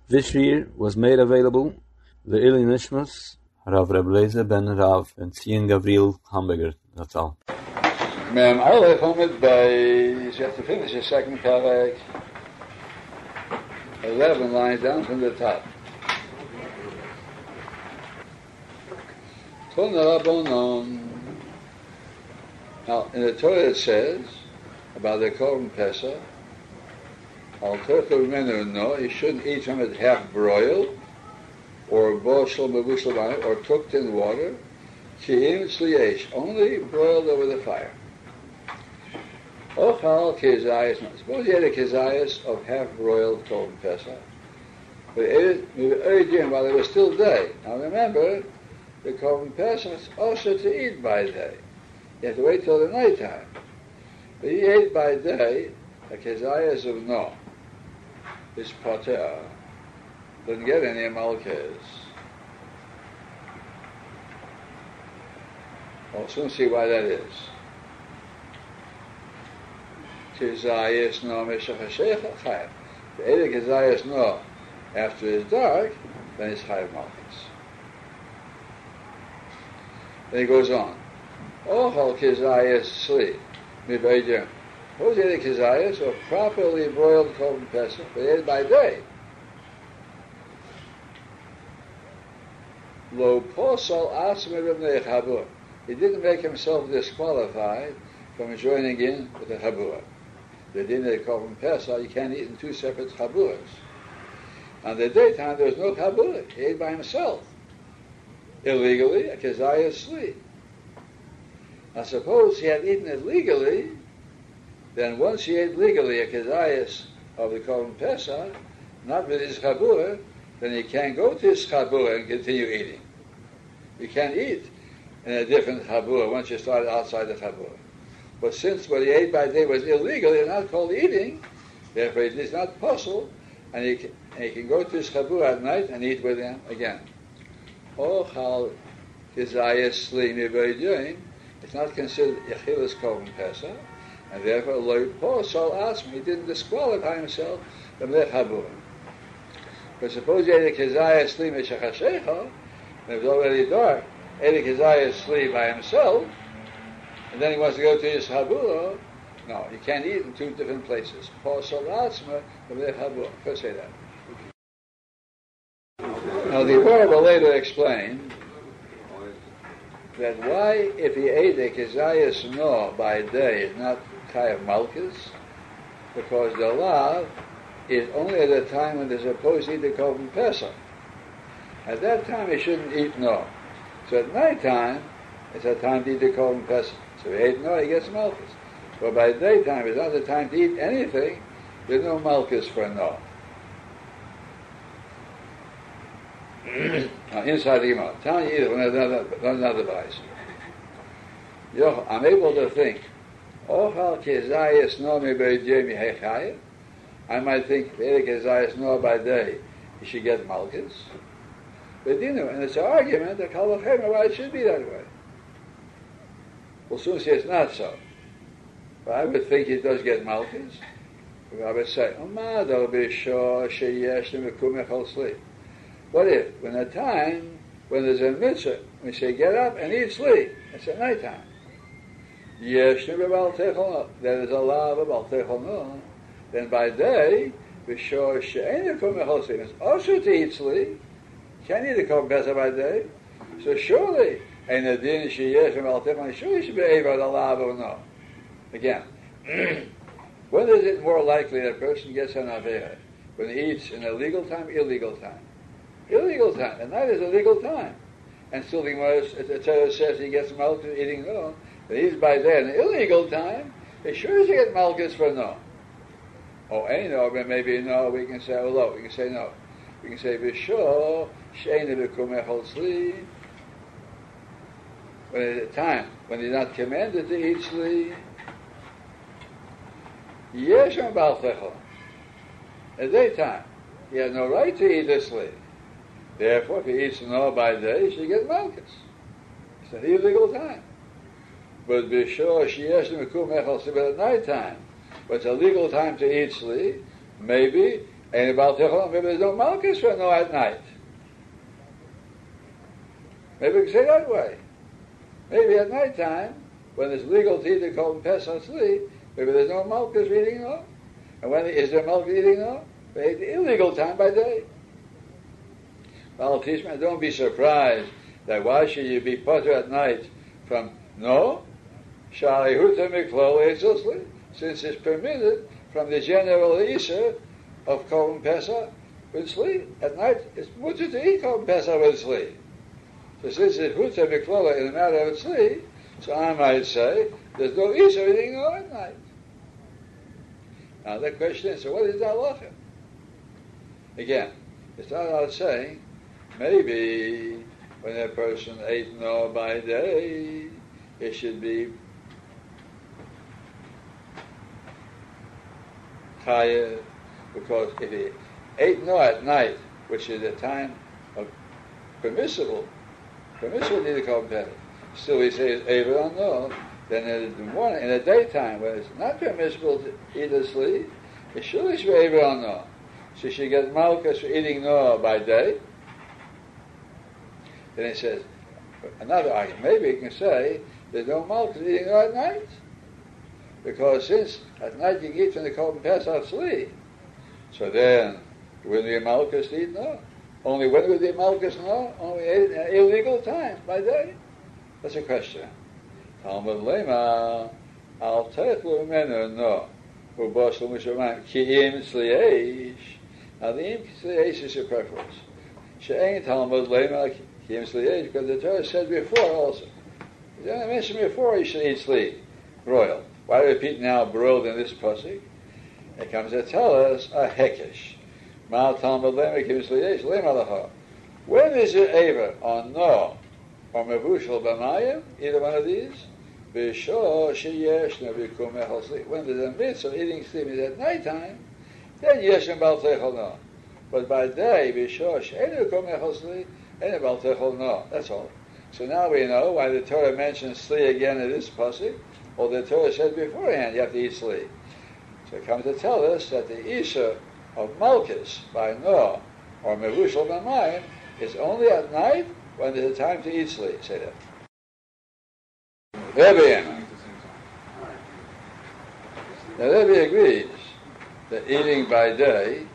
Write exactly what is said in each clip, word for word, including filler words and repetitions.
This year was made available the Ili Nishmas, Rav Reb Lezer ben Rav and Tzion Gavril Hamburger. That's all. Mem Aleph Omid by, you have to finish the second parak, eleven lines down from the top. Now, in the Torah it says about the Korban Pesach, Al Terchu Menu no, you shouldn't eat from it half broiled, or boshel mevushel, or cooked in water, ki'im tzliyesh, only broiled over the fire. Ochal kezayis, suppose you had a kezayis of half-broiled Korban Pesach, but it ate it while it was still day. Now remember, the Korban Pesach is also to eat by day. You have to wait till the night time. But he ate by day, a kezayis of no. This pater doesn't get any malkes. We'll soon see why that is. Kezayis no meshach hasheicha chayav. If you ate a kezayis no after it's dark, then it's chayav malkes. Then he goes on. Ochal kezayis sli mivaydim. Suppose you ate a kezayis or properly broiled Korban Pesach, but ate it by day. Lo posal asmer ibnei chabur. He didn't make himself disqualified from joining in with the chabur. The din of the Korban Pesach, you can't eat in two separate chaburas. On the daytime, there was no chabur. He ate by himself. Illegally, a kezayis sli. Now suppose he had eaten it legally, then once he ate legally a kezayis of the Korban Pesach, not with his chabur, then he can't go to his chabur and continue eating. You can't eat in a different chabur once you started outside the chabur. But since what he ate by day was illegal, it's not called eating, therefore it is not possible, and he can, and he can go to his chabur at night and eat with him again. Ochal kezayis sli mivaydim, it's not considered Yechilas Korban Pesach, and therefore lo posal asmi, he didn't disqualify himself from the chabur. But suppose he ate a kezayis sli meshach hasheicha, and it was already dark, ate a kezayis sli by himself, and then he wants to go to his chabur, no, you can't eat in two different places. Posal asma from the chabur. First say that. Now the Gemara will later explain that why, if he ate a kezayis no by day, is not chayav malchus, because the law is only at the time when they're supposed to eat the Korban Pesach. At that time, he shouldn't eat no. So at night time, it's a time to eat the Korban Pesach. So if he ate no, he gets malchus. But by daytime, it's not the time to eat anything. There's no malchus for no. Now, inside the Gemara, telling you either another, another device. I'm able to think, Ochal kezayis no mibeidim yechayev. I might think, if ate a kezayis no by day, he should get malchus. But you know, and it's an argument that Kalvachema, why it should be that way. We'll soon see it's not so. But I would think he does get malchus. I would say, Umadal b'shor sheyesh l'mekum echol sli. What if, when the time, when there's a mitzvah, we say, get up and eat sleep, it's at night time. Yesh b'bal techol no. There is a law of b'bal techol no. Then by day, b'shor she'en l'mekum echol sli. It's also to eat sleep. Can't eat a Korban Pesach by day. So surely, and the din sheyesh b'bal techol no, surely he should be able to law or no. Again, when is it more likely that a person gets an avera? When he eats in a legal time, illegal time? Illegal time. And that is a legal time. And still the Torah says he gets malchus eating no. But he's by day in an illegal time, he sure should get malchus for no. Oh, ain't no, but maybe no, we can say, oh, no, we can say no. We can say, B'shor, she'ein l'mekum echol sli. When at a time, when he's not commanded to eat sli, yesh b'al techol. At daytime, he has no right to eat the sli. Therefore, if he eats no by day, he should get malchus. It's an illegal time. But b'shor sheyesh l'mekum echol sli, but at night time, but it's a legal time to eat sli, maybe, Ain't about Techel, maybe there's no Malchus for no at night. Maybe we can say it that way. Maybe at night time, when it's legal to eat the Korban Pesach Tzli, maybe there's no Malchus for eating no. And when is there Malchus eating no? It's illegal time by day. Well, teach me, don't be surprised that why should you be put at night from no? Shalihuta Miklol Etzosli, since it's permitted from the general Isser of Korban Pesach with Tzli. At night, it's mutter to eat Korban Pesach with Tzli. So since it's Huta Miklol in the matter of Tzli, so I might say, there's no Isser eating no at night. Now the question is, so what is that halacha? Again, it's not about saying, maybe when a person ate no by day, it should be tired, because if he ate no at night, which is a time of permissible, permissible to eat a Korban Pesach, still he says Eived on no, then in the morning, in the daytime, when it's not permissible to eat a Tzli, it surely should be Eived on no. So she gets Malchus for eating no by day. Then he says, another argument, maybe he can say, there's no Malchus eating no at night. Because since at night you can eat from the Korban Pesach Tzli, so then, when the Malchus eat no? Only when would the Malchus no? Only at illegal times by day? That's a question. Talmud Lema, Al Techlu Menu no. Who Bosel Mishaman, Ki Im Tzliyesh. Now the Im Tzliyesh is your preference. She'ain Talmud Lema, Ki Im Tzliyesh, because the Torah said before also. He only mentioned before you should eat Tzli, broiled. Why repeat now broiled in this pasuk? It comes to tell us a hekesh. Mal Talmud Lema, Ki Im Tzliyesh, Lema Lacha. When is it ever on no or mevushal b'mayim, either one of these? When there's a mitzvah of eating sleep is at night time, then yesh and bal techol no. But by day, b'shor she'enu kom echol sli, enu bal techol no. That's all. So now we know why the Torah mentions sli again in this pasuk, or the Torah said beforehand you have to eat sli. So it comes to tell us that the Isha of Malchus by no or mevushal b'mayim is only at night when there's a time to eat sli. Say that. Rebbe Now Rebbe agrees that eating by day,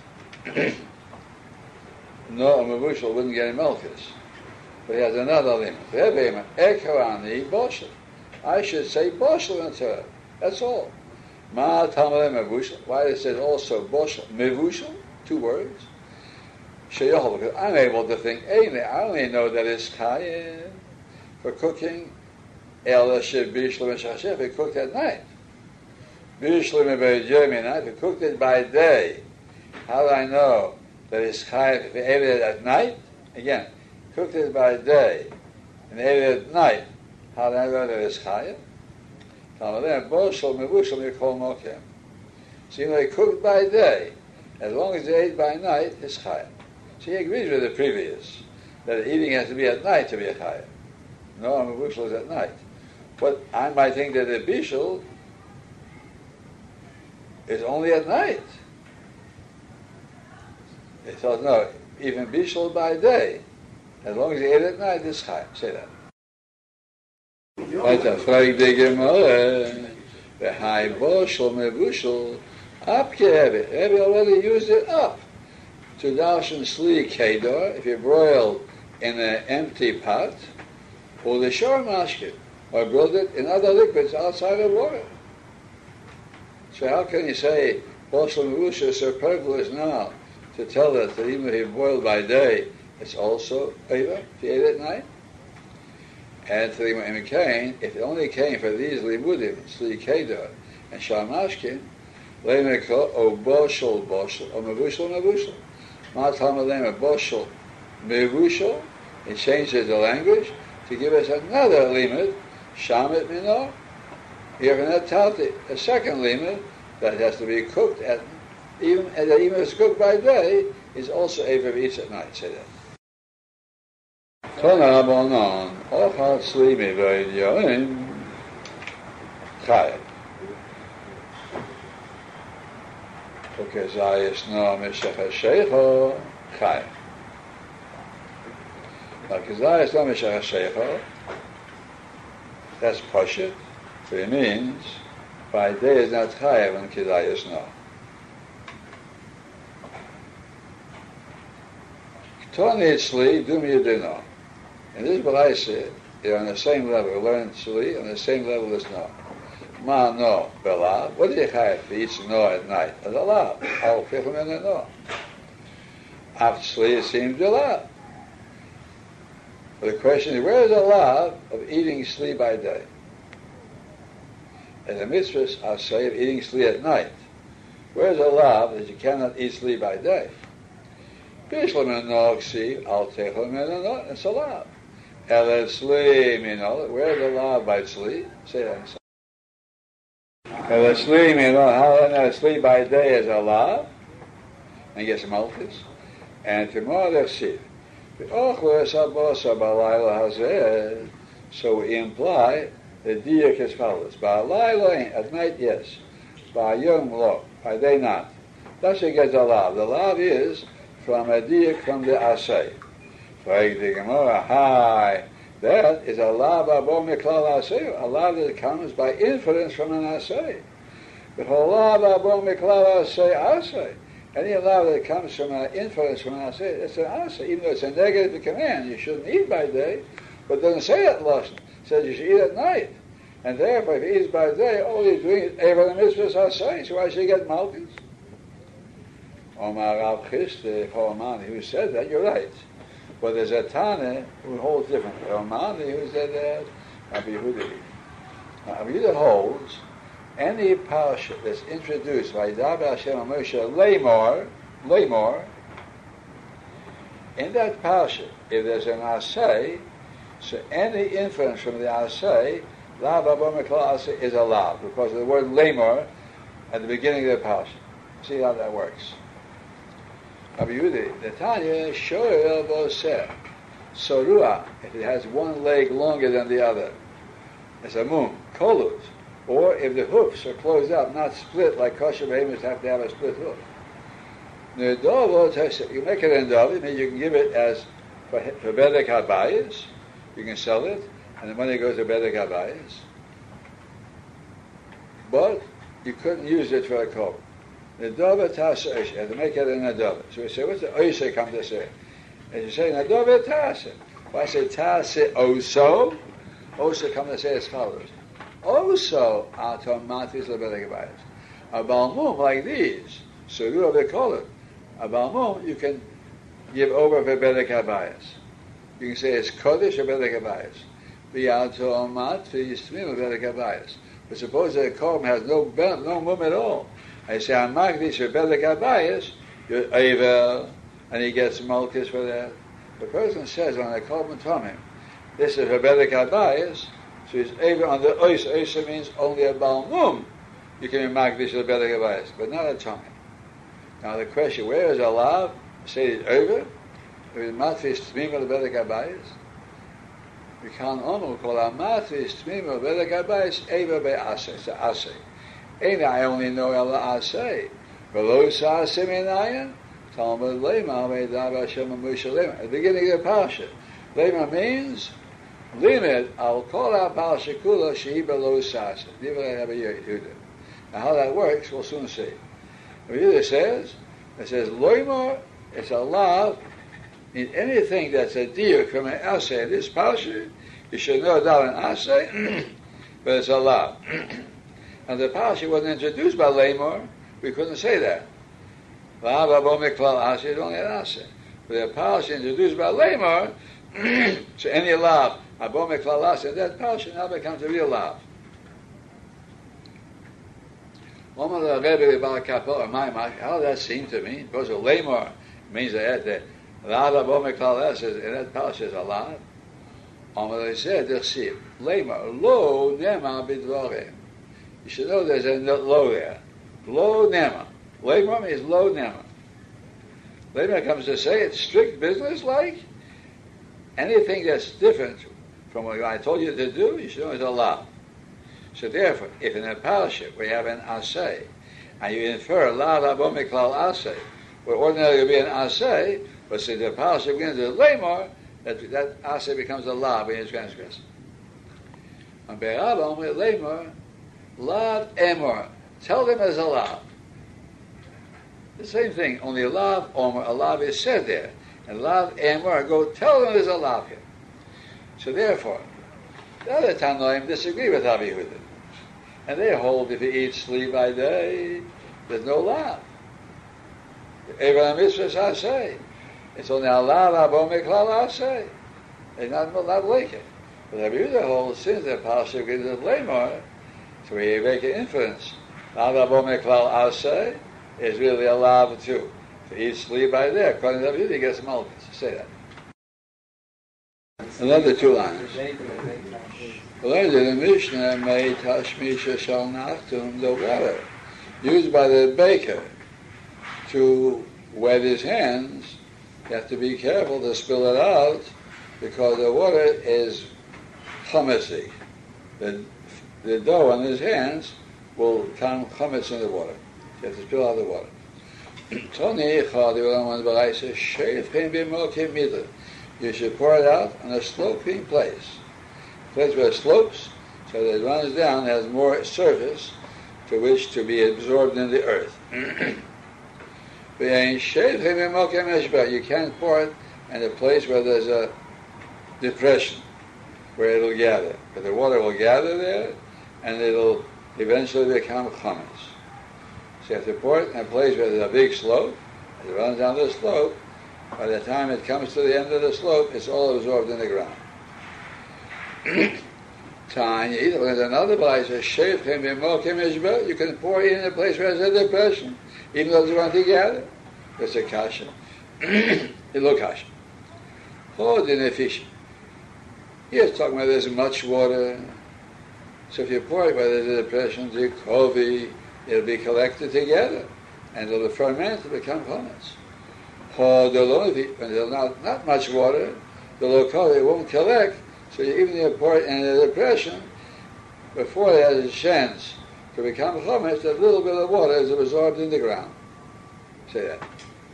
no mevushal wouldn't get him Malchus. But he has another limit. Rebbe Ekarani Boshel. I should say Boshel in Torah. That's all. Ma Talmud Mevushal. Why it says also Boshel? Mevushal? Two words. Sheyochel, because I'm able to think, I only know that it's Kayin for cooking. Ela Shev Bishlam Shachshef, he cooked at night. Bishlam Be'Jermi night, he cooked it by day. How do I know that it's Chayiv if he ate it at night? Again, cooked it by day and ate it at night. How do I know that it's Chayiv? Talmud Boshel Mevushal Yikol Mokem. So you know he cooked by day. As long as he ate by night, it's Chayiv. So he agrees with the previous that eating has to be at night to be a Chayiv. No, Mevushal is at night. But I might think that the bishul is only at night. He thought, no, even bishul by day, as long as you ate at night, it's chayim. Say that. Weiter, frag die Gemara, the high boshul mevushul, up Rebbe. Rebbe already used it up. To darshan sli kedor, if you broil in an empty pot, or the shor mashkin, or boiled it in other liquids outside of water. So how can you say Boshel Mevushal is superfluous now to tell us that even if you boiled by day, it's also Eva, if you ate at night? And to the Imam Cain, if it only came for these limudim, Sli Kedar and Shamashkin, Lemeko o Boshel Boshel, or Mevushal Mevushal. Matam Lema Boshel Mevushal, it changes the language to give us another limit, Shamit Mino, even a Talti, a second limit that has to be cooked at, even, and that even if it's cooked by day, is also able to eat at night. Say that. Tana Bonon, Ochal Slimi Vayidyoim, Chayat. Ukazayis no Meshach HaShecho Chayev. Now, Ukazayis no Meshach HaShecho, that's Pashut, but it means by day is not Chayev and Ukazayis no. Tony Tzli, do me you do know. In this Balaisa, you're on the same level. Learn Tzli on the same level as no. Ma no, Belav. What do you have for each no at night? As a lav. I'll pick him in a no. After Tzli, it seems a lav. But the question is, where is the lav of eating Tzli by day? And the mitzvahs are say of eating Tzli at night. Where is the lav that you cannot eat Tzli by day? Bishlam and no ksiv, I'll take him in a no, it's a lav. Ele Tzli, you know, where's the lav by Tzli? Say that inside. Ele Tzli, you know, how Ele Tzli by day is a lav, and gets malchus, and tomorrow they'll see. So we imply the diak as follows. Ba'alayla, at night, yes. Ba'ayom, lo. By day, not. That's what gets a lav. The lav is from a diak from the asay. The Gemara, hi, that is a lav abo miklal asay, a lav that comes by inference from an asay. But a lav abo miklal asay asay. Any lav that comes from an inference from an asay, it's an asay, even though it's a negative command. You shouldn't eat by day, but it doesn't say it lashon. It says you should eat at night. And therefore, if he eats by day, all he's doing is ever the mitzvahs asay. So why should he get malchus? Omar Rav Chisda, who said that, you're right. But there's a Tana who holds differently. Ramani who said that, Rabbi Yehuda. Now, Rabbi Yehuda holds any parsha that's introduced by Dabar Hashem Moshe Lamor, Lamor, in that parsha, if there's an asay, so any inference from the asay, lav abo miklal asay is allowed because of the word Lamor at the beginning of the parsha. See how that works. Rabbi Yehuda, the Tanya shoel v'oseh sorua, if it has one leg longer than the other, it's a mum kolut, or if the hoofs are closed up, not split like kosher behemoths have to have a split hoof. You make it in dov, means you can give it as for, for bedek habayis, you can sell it, and the money goes to bedek habayis. But you couldn't use it for a coat. The dova tasa oisha, you have to make it in a dova. So we say, what's the oisha come to say? And you say, na dova tasa. Why say tasa oso? Oso come to say as follows. Oso atom matis lebedek habayis. A balmum like these, so you have to call it. A balmum you can give over for bedek habayis. You can say it's kodesh or bedek habayis. V'yato matis tmim bedek habayis. But suppose that a korban has no no mum at all. I say, I'm magdish for bedek habayis, you're Eivel, and he gets malchus for that. The person says on the korban tomim, this is for bedek habayis, so he's Eivel on the ois. Ois means only a balmum. You can be magdish for bedek habayis, but not a tomim. Now the question, where is alav? Say it's over. If it's matris tmim of bedek habayis, we can't only call a matris tmim of bedek habayis Eivel be'aseh. It's a aseh. And I only know Ella Asay. Below Sasim in Ayan, Talmud Lema, Medav Hashem Moshe Lema. At the beginning of the Parsha, Lema means limit. I'll call out Parsha Kula Shehi below Sasim. Now how that works, we'll soon see. It says, it says Loimar, it's a lav. In anything that's a deer from an Asay, this Parsha, you should know that an Asay, but it's a lav. And the parsha wasn't introduced by Lamor, we couldn't say that. Lav abo miklal aseh is only an aseh. But the parsha introduced by Lamor, so any lav abo miklal aseh, that parsha now becomes a real lav. How does that seem to me? Because of Lamor means that the lav abo miklal aseh, and that parsha is a lav. They said, Lamor, lo nema bidvorem. You should know there's a lo there. Lo nema. Lamor means lo nema. Lamor comes to say it's strict business like. Anything that's different from what I told you to do, you should know it's a law. So therefore, if in a parasha we have an asay, and you infer lav habo miklal asay, where ordinarily it would be an asay, but since the pasuk begins with lemor, that that asay becomes a lav when it's transgressed. And be'avam with lemor, lav emor, tell them as a lav. The same thing, only a lav, omer, a lav is said there. And lav, emor, go tell them there's a lav here. So therefore, the other Tanoim disagree with Rabbi Yehuda. And they hold if you eat sleep by day, there's no lav. Even mitzvahs asay. It's only a lav, abo miklal asay. It's not, not like it. But Rabbi Yehuda holds, since the pasuk is a lemor, so we make an inference. Lav, abo miklal asay is really a lav too. If you eat sleep by day, according to Rabbi Yehuda, he gets malchus. Say that. Another two lines. Learned in the Mishnah, made tashmisha shal nachtum, the water used by the baker to wet his hands. You have to be careful to spill it out because the water is hummusy. The, the dough on his hands will come hummus in the water. You have to spill out the water. You should pour it out on a sloping place. Place where it slopes, so that it runs down, has more surface to which to be absorbed in the earth. You can't pour it in a place where there's a depression, where it'll gather. But the water will gather there, and it'll eventually become chametz. So you have to pour it in a place where there's a big slope. As it runs down the slope, by the time it comes to the end of the slope, it's all absorbed in the ground. Tanya, there's another place, you can pour it in a place where there's a depression, even though it's going to gather. That's a kasha. It look kasha. Hold in a fish. He's talking about there's much water. So if you pour it where there's a depression, the kovi, it'll be collected together, and it'll ferment to become chametz. Hold the when there's not, not much water, the low kovi won't collect. So even if you pour it in a depression, before it has a chance to become chametz, a little bit of water is absorbed in the ground. Say that.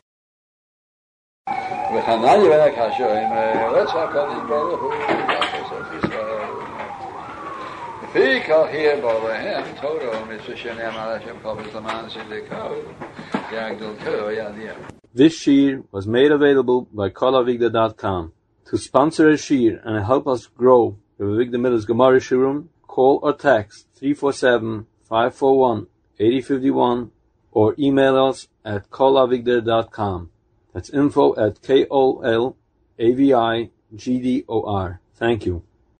This shear was made available by kol avigdor dot com. To sponsor a shear and help us grow the Avigdor Miller's Gemara Shiurim, call or text three four seven, five four one, eight zero five one or email us at kol avigdor dot com. That's info at K O L A V I G D O R. Thank you.